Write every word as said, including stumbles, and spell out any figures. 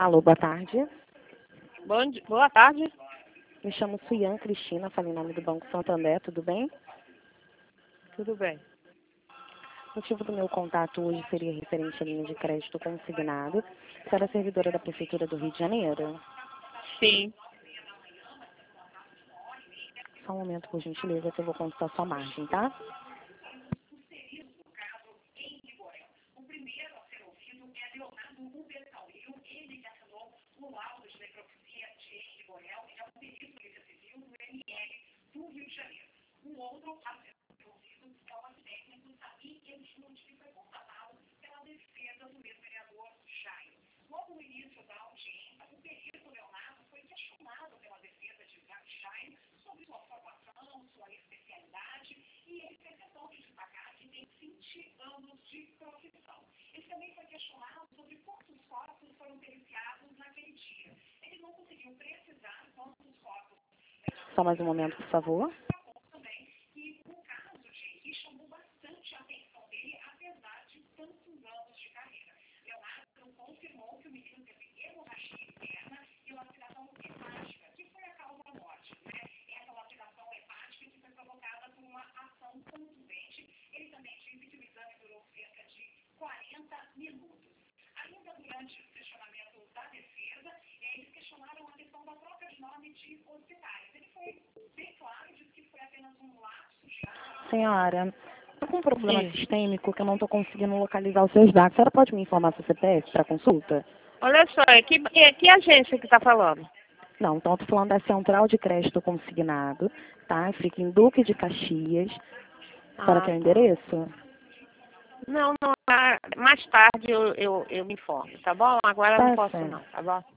Alô, boa tarde. Bom dia. Boa tarde. Me chamo Suian Cristina, falei em nome do Banco Santander, tudo bem? Tudo bem. O motivo do meu contato hoje seria referente à linha de crédito consignado. Você era servidora da Prefeitura do Rio de Janeiro? Sim. Só um momento, por gentileza, que eu vou consultar sua margem, tá? Só mais um momento, por favor. Senhora, estou com um problema Sim. sistêmico que eu não estou conseguindo localizar os seus dados. A senhora pode me informar seu C P F para consulta? Olha só, é que, é que agência que está falando? Não, então eu estou falando da Central de Crédito Consignado, tá? Fica em Duque de Caxias. Para Ah, que é o tá. endereço? Não, não. ah, Mais tarde eu, eu, eu me informo, tá bom? Agora eu não Tá posso certo. não, tá bom?